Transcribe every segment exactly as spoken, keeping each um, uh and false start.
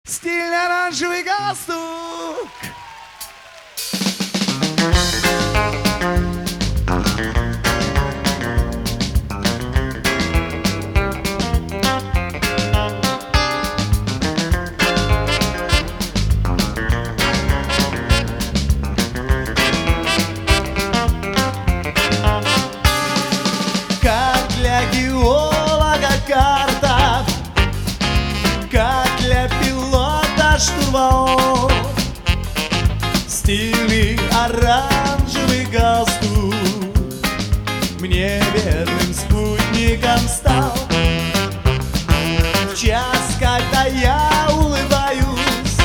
Стильный оранжевый галстук. Как для геолога карта, как для пилота штурвал, стильный оранжевый галстук мне верным спутником стал. В час, когда я улыбаюсь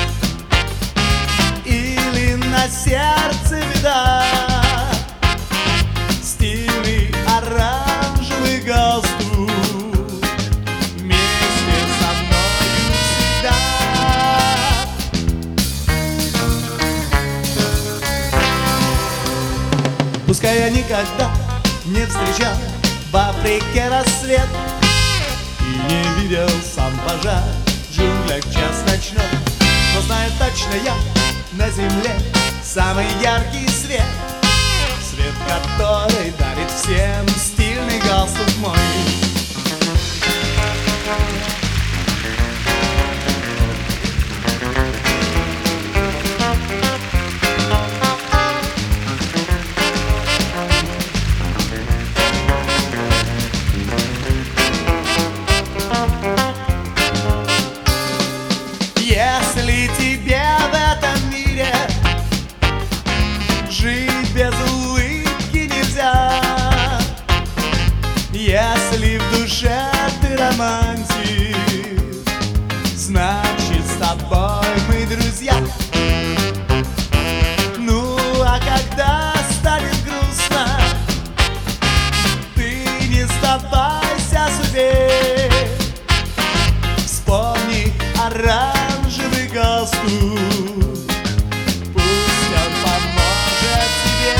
или на сердце беда, стильный оранжевый галстук вместе со мною всегда. Пускай я никогда не встречал в Африке рассвет и не видел сам пожар в джунглях час ночной, но знаю точно я на земле самый яркий свет, свет, который дарит всем стильный галстук мой. Если тебе в этом мире жить без улыбки нельзя, если в душе ты романтик, значит с тобой мы друзья. Ну а когда станет грустно, ты не сдавайся судьбе, вспомни оранжевый галстук, пусть он поможет тебе.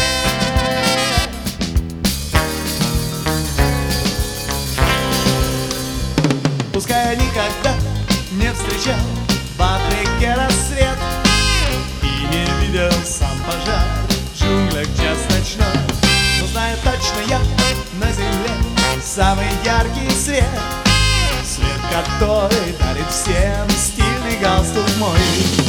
Пускай я никогда не встречал в Африке рассвет и не видел сам пожар в джунглях час ночной, но знаю точно я на земле самый яркий свет, свет, который дарит всем стильный галстук мой.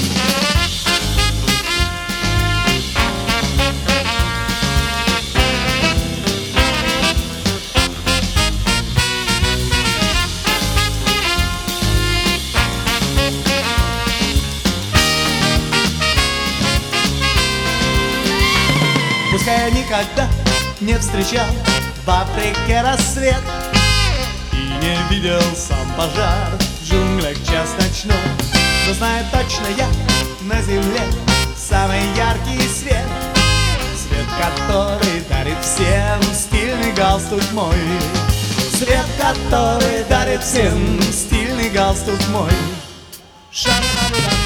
Пускай я никогда не встречал в Африке рассвет и не видел сам пожар в джунглях час ночной, но знаю точно я на земле самый яркий свет, свет, который дарит всем стильный галстук мой, свет, который дарит всем стильный галстук мой. Ша-ла-ла-ла.